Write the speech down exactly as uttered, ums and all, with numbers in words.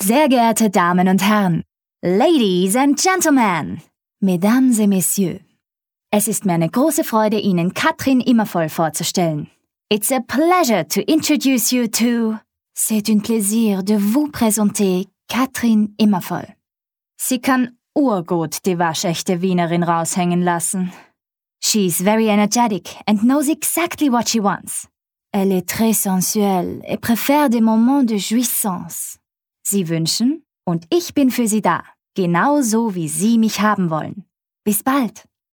Sehr geehrte Damen und Herren, Ladies and Gentlemen, Mesdames et Messieurs. Es ist mir eine große Freude, Ihnen Katrin Immervoll vorzustellen. It's a pleasure to introduce you to... C'est un plaisir de vous présenter Katrin Immervoll. Sie kann urgut die waschechte Wienerin raushängen lassen. She's very energetic and knows exactly what she wants. Elle est très sensuelle et préfère des moments de jouissance. Sie wünschen und ich bin für Sie da, genauso wie Sie mich haben wollen. Bis bald!